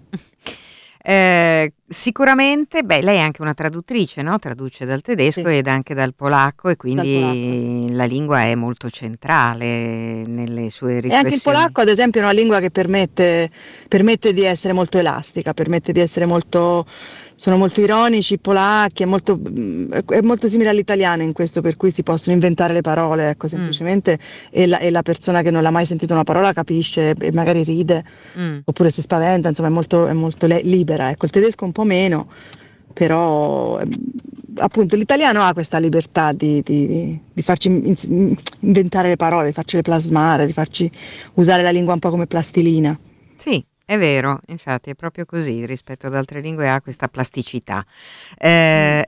Eh, sicuramente, beh, lei è anche una traduttrice, no? Traduce dal tedesco Sì. ed anche dal polacco e quindi Dal polacco, la lingua è molto centrale nelle sue E anche il riflessioni. polacco, ad esempio, è una lingua che permette, permette di essere molto elastica, permette di essere molto, sono molto ironici i polacchi, è molto, mm, è molto simile all'italiano in questo, per cui si possono inventare le parole, ecco, semplicemente, e, la, e la persona che non l'ha mai sentito una parola capisce e magari ride, Mm. oppure si spaventa, insomma, è molto, è molto le- libera, ecco, il tedesco un po' meno, però ehm, appunto l'italiano ha questa libertà di, di- di farci in- inventare le parole, di farcele plasmare, di farci usare la lingua un po' come plastilina. Sì, è vero, infatti è proprio così, rispetto ad altre lingue ha questa plasticità. Eh,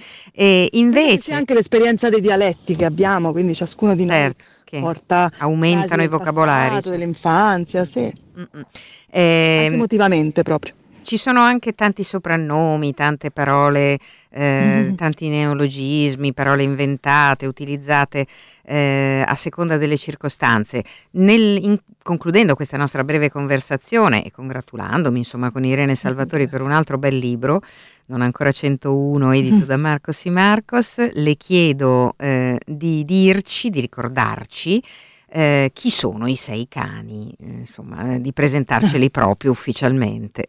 e Credo che sia invece, anche l'esperienza dei dialetti che abbiamo, quindi ciascuno di noi certo, che porta aumentano frasi i del vocabolari. passato, dell'infanzia, sì, Mm-mm. anche Eh, emotivamente proprio. Ci sono anche tanti soprannomi, tante parole, eh, Mhm. tanti neologismi, parole inventate, utilizzate eh, a seconda delle circostanze. Nel- in- concludendo questa nostra breve conversazione e congratulandomi insomma con Irene Salvatori per un altro bel libro, Non ancora centouno, edito da Marcos y Marcos, le chiedo eh, di dirci, di ricordarci eh, chi sono i sei cani, eh, insomma, eh, di presentarceli proprio ufficialmente.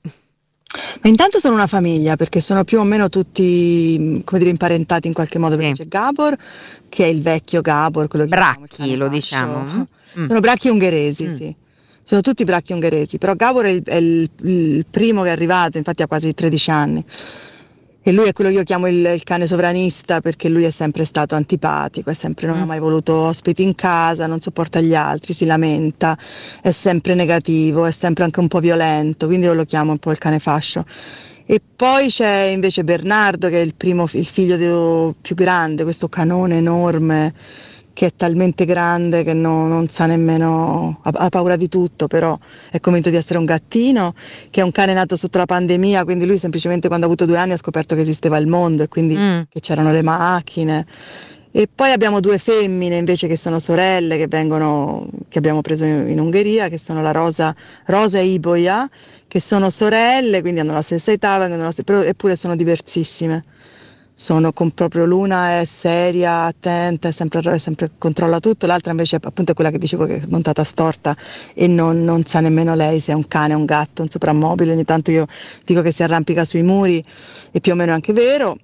Ma intanto sono una famiglia perché sono più o meno tutti, come dire, imparentati in qualche modo, perché Sì. c'è Gabor, che è il vecchio Gabor, quello che chiamiamo il Bracchi, cane lo fascio. diciamo. Mm. Sono bracchi ungheresi, Mm. sì. Sono tutti bracchi ungheresi, però Gabor è il, è il- il primo che è arrivato, infatti ha quasi tredici anni. E lui è quello che io chiamo il, il cane sovranista perché lui è sempre stato antipatico, è sempre, non ha Mm. mai voluto ospiti in casa, non sopporta gli altri, si lamenta, è sempre negativo, è sempre anche un po' violento, quindi io lo chiamo un po' il cane fascio. E poi c'è invece Bernardo che è il primo, il figlio di- più grande, questo canone enorme che è talmente grande che no- non sa nemmeno, ha, ha paura di tutto, però è convinto di essere un gattino, che è un cane nato sotto la pandemia, quindi lui semplicemente quando ha avuto due anni ha scoperto che esisteva il mondo e quindi Mm. che c'erano le macchine. E poi abbiamo due femmine invece che sono sorelle che vengono, che abbiamo preso in, in Ungheria, che sono la Rosa, Rosa e Iboia, che sono sorelle, quindi hanno la stessa età, vengono la st- però eppure sono diversissime. Sono con proprio l'una è seria, attenta, è sempre, è sempre controlla tutto, l'altra invece appunto è quella che dicevo che è montata storta e non, non sa nemmeno lei se è un cane, un gatto, un soprammobile, ogni tanto io dico che si arrampica sui muri e più o meno è anche vero.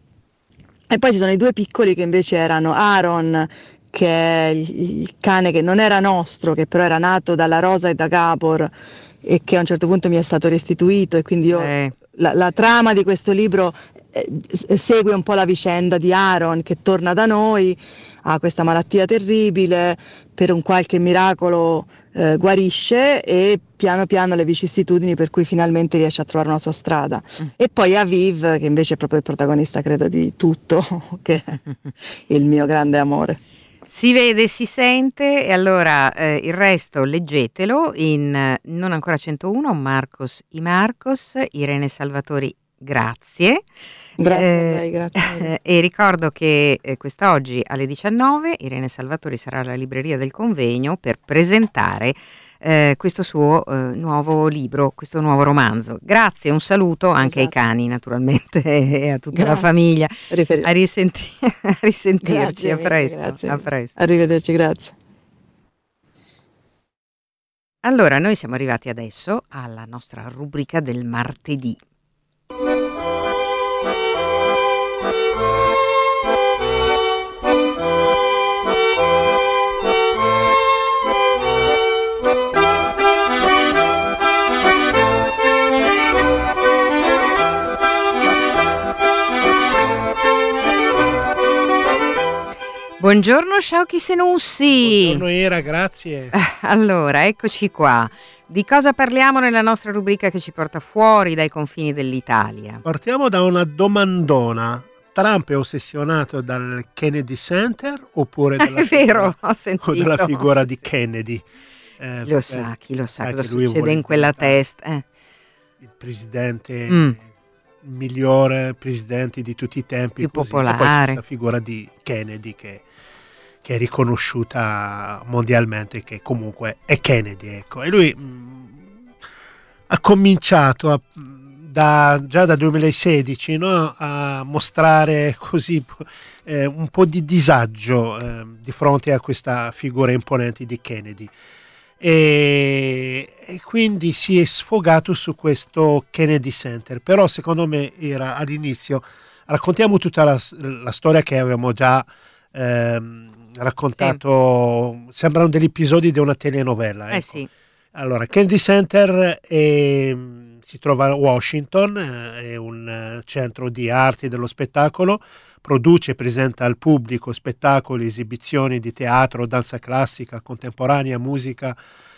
E poi ci sono i due piccoli che invece erano Aaron, che è il, il cane che non era nostro, che però era nato dalla Rosa e da Gabor e che a un certo punto mi è stato restituito e quindi io, Eh. la, la trama di questo libro eh, s- segue un po' la vicenda di Aaron che torna da noi, ha questa malattia terribile, per un qualche miracolo eh, guarisce e piano piano le vicissitudini per cui finalmente riesce a trovare una sua strada. Mm. E poi Aviv, che invece è proprio il protagonista, credo, di tutto, che è il mio grande amore. Si vede, si sente, e allora eh, il resto leggetelo in eh, Non ancora centouno, Marcos y Marcos, Irene Salvatori, grazie. Grazie eh, a lei, grazie. E ricordo che eh, quest'oggi alle diciannove Irene Salvatori sarà alla Libreria del Convegno per presentare eh, questo suo eh, nuovo libro, questo nuovo romanzo. Grazie, un saluto anche esatto. ai cani naturalmente e a tutta grazie. la famiglia. Rifer- a, risenti- a risentirci, grazie, a, presto, grazie. a presto. Arrivederci, grazie. Allora, noi siamo arrivati adesso alla nostra rubrica del martedì. Buongiorno Sciauchi Senussi. Buongiorno Era, grazie. Allora, eccoci qua. Di cosa parliamo nella nostra rubrica che ci porta fuori dai confini dell'Italia? Partiamo da una domandona. Trump è ossessionato dal Kennedy Center oppure dalla, è vero, figura, ho sentito. o dalla figura di Kennedy? Eh, lo sa, chi lo sa cosa succede in quella testa. Eh. Il presidente... Mm. migliore presidente di tutti i tempi, più così. popolare. E poi c'è questa figura di Kennedy che, che è riconosciuta mondialmente, che comunque è Kennedy, ecco. E lui mh, ha cominciato a, da, già dal duemilasedici, no, a mostrare così eh, un po' di disagio eh, di fronte a questa figura imponente di Kennedy. E, e quindi si è sfogato su questo Kennedy Center, però secondo me era all'inizio, raccontiamo tutta la, la storia che avevamo già ehm, raccontato, sì. Sembrano degli episodi di una telenovela, ecco. Eh sì. Allora, Kennedy Center è, si trova a Washington, è un centro di arti dello spettacolo, produce e presenta al pubblico spettacoli, esibizioni di teatro, danza classica, contemporanea, musica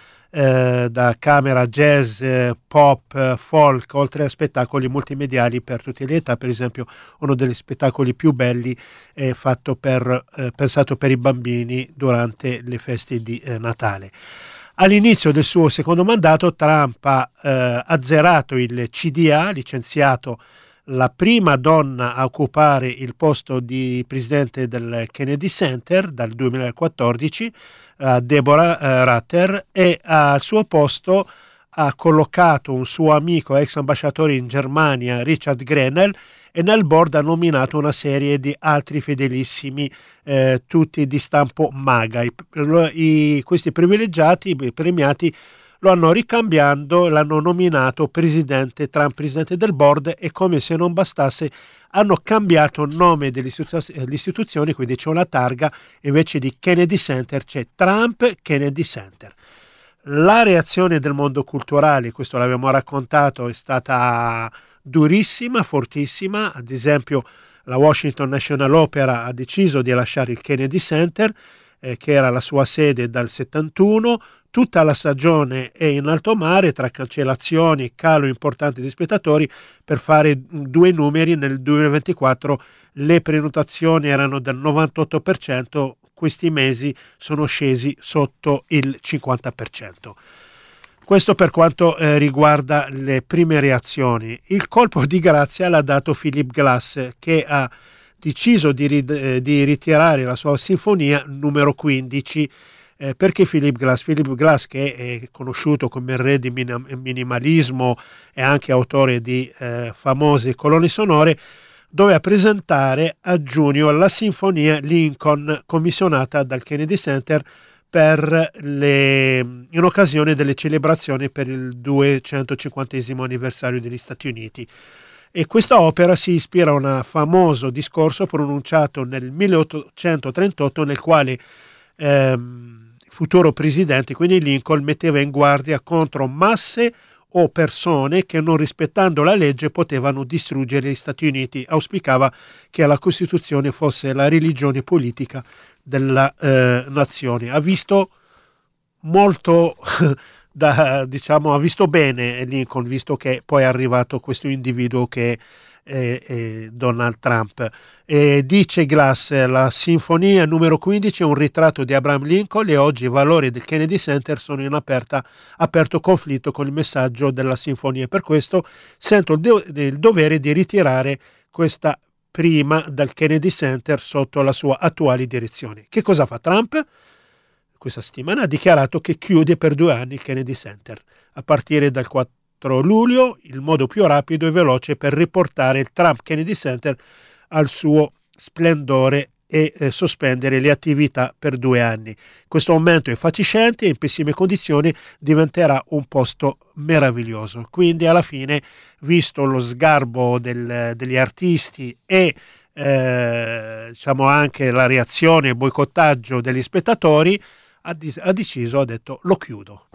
eh, da camera, jazz, eh, pop, eh, folk, oltre a spettacoli multimediali per tutte le età. Per esempio, uno degli spettacoli più belli è fatto per, eh, pensato per i bambini durante le feste di eh, Natale. All'inizio del suo secondo mandato Trump ha eh, azzerato il C D A, licenziato la prima donna a occupare il posto di presidente del Kennedy Center dal duemilaquattordici, uh, Deborah uh, Rutter, e al suo posto ha collocato un suo amico ex ambasciatore in Germania, Richard Grenell, e nel board ha nominato una serie di altri fedelissimi, eh, tutti di stampo MAGA. I, i, questi privilegiati, i premiati, lo hanno ricambiando, l'hanno nominato presidente, Trump presidente del board, e come se non bastasse hanno cambiato il nome dell'istituzione, quindi c'è una targa, invece di Kennedy Center c'è Trump Kennedy Center. La reazione del mondo culturale, questo l'abbiamo raccontato, è stata durissima, fortissima. Ad esempio la Washington National Opera ha deciso di lasciare il Kennedy Center, eh, che era la sua sede dal settantuno. Tutta la stagione è in alto mare, tra cancellazioni e calo importante di spettatori. Per fare due numeri, nel duemilaventiquattro le prenotazioni erano del novantotto per cento, questi mesi sono scesi sotto il cinquanta per cento. Questo per quanto eh, riguarda le prime reazioni. Il colpo di grazia l'ha dato Philip Glass, che ha deciso di, rid- eh, di ritirare la sua sinfonia numero quindici. Eh, perché Philip Glass? Philip Glass, che è conosciuto come il re di min- minimalismo e anche autore di eh, famose colonne sonore, doveva presentare a giugno la sinfonia Lincoln commissionata dal Kennedy Center per le, in occasione delle celebrazioni per il duecentocinquantesimo anniversario degli Stati Uniti. E questa opera si ispira a un famoso discorso pronunciato nel milleottocentotrentotto, nel quale ehm, futuro presidente, quindi Lincoln, metteva in guardia contro masse o persone che, non rispettando la legge, potevano distruggere gli Stati Uniti. Auspicava che la Costituzione fosse la religione politica della eh, nazione. Ha visto molto da, diciamo, ha visto bene Lincoln, visto che poi è arrivato questo individuo che è, è Donald Trump. E dice Glass, la sinfonia numero quindici è un ritratto di Abraham Lincoln e oggi i valori del Kennedy Center sono in aperta, aperto conflitto con il messaggio della sinfonia. Per questo sento il, de- il dovere di ritirare questa prima dal Kennedy Center sotto la sua attuale direzione. Che cosa fa Trump? Questa settimana ha dichiarato che chiude per due anni il Kennedy Center. A partire dal quattro luglio, il modo più rapido e veloce per riportare il Trump Kennedy Center al suo splendore e eh, sospendere le attività per due anni. Questo momento è fatiscente e in pessime condizioni diventerà un posto meraviglioso. Quindi alla fine, visto lo sgarbo del, degli artisti e eh, diciamo anche la reazione e il boicottaggio degli spettatori, ha, di- ha deciso, ha detto lo chiudo.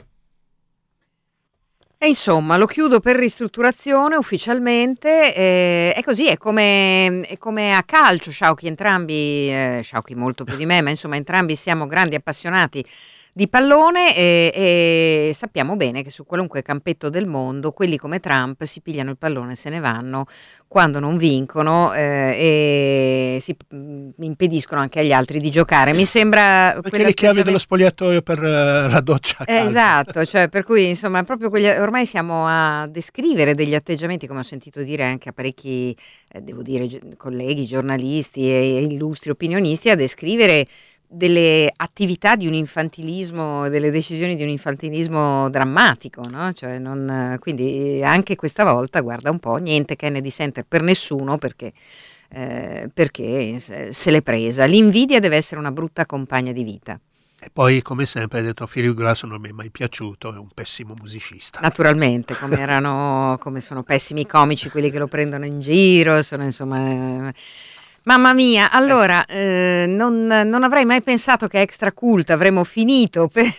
E insomma, lo chiudo per ristrutturazione ufficialmente, eh, è così, è come, è come a calcio, Sciauchi, entrambi, eh, Sciauchi molto più di me, ma insomma entrambi siamo grandi appassionati di pallone e, e sappiamo bene che su qualunque campetto del mondo quelli come Trump si pigliano il pallone e se ne vanno quando non vincono eh, e si mh, impediscono anche agli altri di giocare. Mi sembra perché le chiavi dello spogliatoio per uh, la doccia calda. Esatto, cioè per cui insomma proprio quegli, ormai siamo a descrivere degli atteggiamenti, come ho sentito dire anche a parecchi eh, devo dire gi- colleghi, giornalisti e illustri opinionisti, a descrivere delle attività di un infantilismo, delle decisioni di un infantilismo drammatico, no? Cioè non, quindi anche questa volta, guarda un po', niente Kennedy Center per nessuno perché, eh, perché se l'è presa. L'invidia deve essere una brutta compagna di vita. E poi, come sempre, ha detto Philip Glass non mi è mai piaciuto, è un pessimo musicista. Naturalmente, come erano, come sono pessimi i comici quelli che lo prendono in giro, sono insomma... Mamma mia, allora eh, non, non avrei mai pensato che a Extra Cult avremmo finito per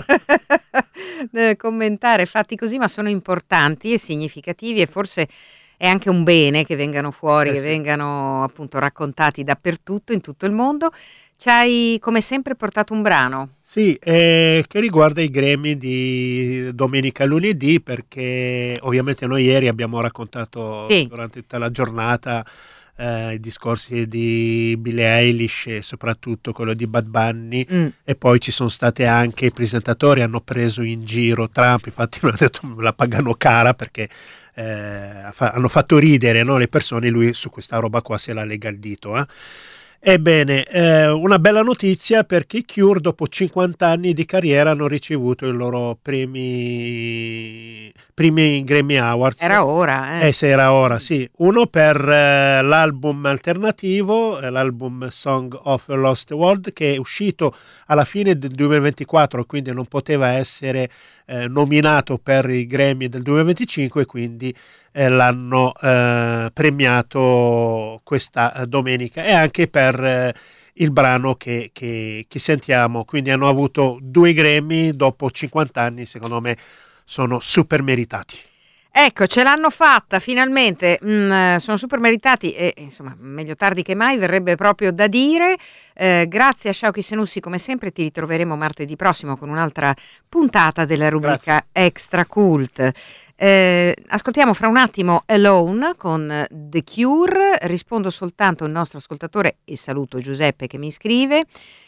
commentare fatti così, ma sono importanti e significativi e forse è anche un bene che vengano fuori, eh che sì. vengano appunto raccontati dappertutto, in tutto il mondo. Ci hai come sempre portato un brano. Sì, eh, che riguarda i Grammy di domenica e lunedì, perché ovviamente noi ieri abbiamo raccontato sì. durante tutta la giornata Uh, i discorsi di Billie Eilish e soprattutto quello di Bad Bunny mm. e poi ci sono state anche i presentatori hanno preso in giro Trump, infatti mi hanno detto la pagano cara perché eh, fa- hanno fatto ridere, no, le persone, lui su questa roba qua se la lega il dito eh. Ebbene, eh, una bella notizia perché i Cure dopo cinquanta anni di carriera hanno ricevuto i loro primi primi Grammy Awards. Era ora, eh? Eh, se era ora, sì. Uno per eh, l'album alternativo, eh, l'album Song of a Lost World, che è uscito alla fine del duemilaventiquattro, quindi non poteva essere eh, nominato per i Grammy del duemilaventicinque, quindi eh, l'hanno eh, premiato questa eh, domenica, e anche per eh, il brano che, che, che sentiamo. Quindi hanno avuto due Grammy dopo cinquanta anni, secondo me sono super meritati. Ecco, ce l'hanno fatta finalmente, mm, sono super meritati e insomma meglio tardi che mai, verrebbe proprio da dire. Eh, grazie a Sciauchi Senussi, come sempre ti ritroveremo martedì prossimo con un'altra puntata della rubrica grazie. Extra Cult. Eh, ascoltiamo fra un attimo Alone con The Cure, rispondo soltanto al nostro ascoltatore e saluto Giuseppe che mi scrive.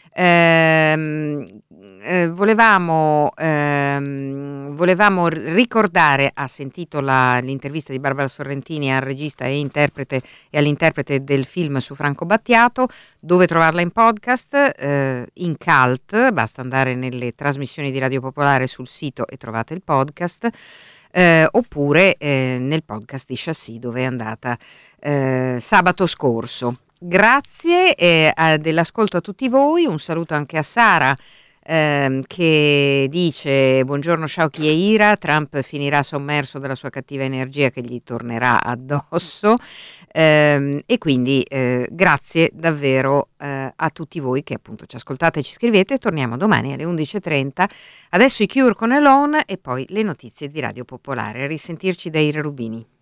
Eh, eh, volevamo, ehm, volevamo ricordare, ha sentito la, l'intervista di Barbara Sorrentini al regista e interprete e all'interprete del film su Franco Battiato. Dove trovarla in podcast? Eh, in Cult, basta andare nelle trasmissioni di Radio Popolare sul sito e trovate il podcast. Eh, oppure eh, nel podcast di Chassis dove è andata eh, sabato scorso. Grazie eh, a, dell'ascolto a tutti voi, un saluto anche a Sara ehm, che dice buongiorno Sciauchi e Ira, Trump finirà sommerso dalla sua cattiva energia che gli tornerà addosso ehm, e quindi eh, grazie davvero eh, a tutti voi che appunto ci ascoltate e ci scrivete. Torniamo domani alle undici e trenta, adesso i Cure con Alone e poi le notizie di Radio Popolare. A risentirci da Ira Rubini.